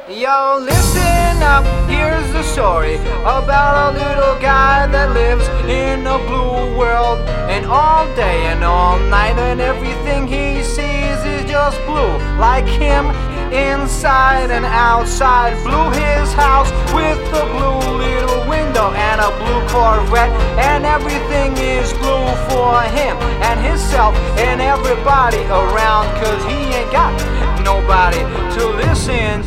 Yo, listen up, here's the story about a little guy that lives in a blue world. And all day and all night and everything he sees is just blue. Like him, inside and outside. Blue his house with a blue little window and a blue Corvette. And everything is blue for him and himself and everybody around. Cause he ain't got nobody to listen.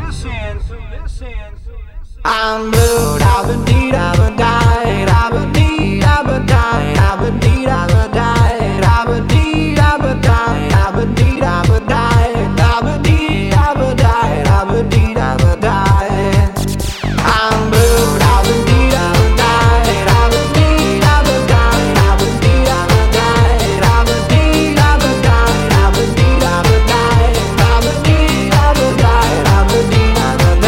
I'm blue, da-ba-dee, da-ba-die, da-ba-dee, da-ba-die, da-ba-dee, da-ba-die, da-ba-dee, da-ba-die, da-ba-dee, da-ba-die, da-ba-dee, da-ba-die, da-ba-dee, da-ba-die. I'm blue, da-ba-dee, da-ba-die, da-ba-dee, da-ba-die, da-ba-dee, da-ba-die, da-ba-dee, da-ba-die, da-ba-dee, da-ba-die, da-ba-dee, da-ba-die, da-ba-dee, da-ba-die.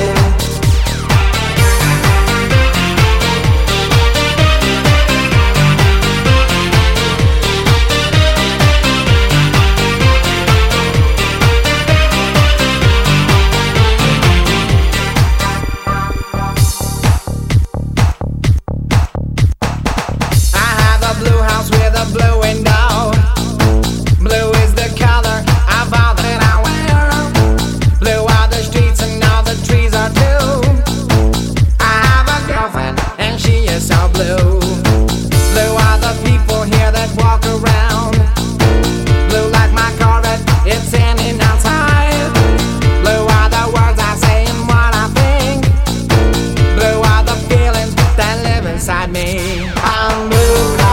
With a blue window. Blue is the color of all that I wear. Blue are the streets and all the trees are too. I have a girlfriend and she is so blue. Blue are the people here that walk around. Blue like my Corvette, it's in and outside. Blue are the words I say and what I think. Blue are the feelings that live inside me. I'm blue.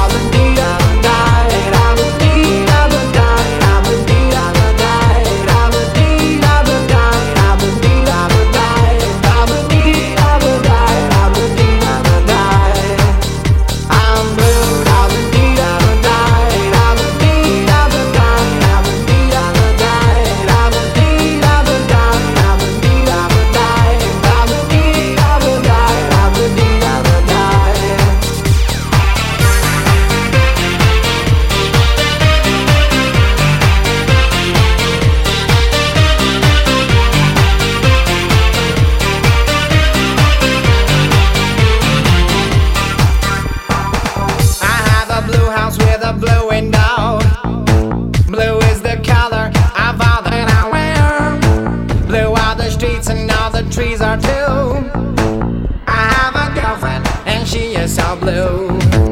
With a blue window. Blue is the color of all that I wear. Blue are the streets and all the trees are too. I have a girlfriend and she is so blue.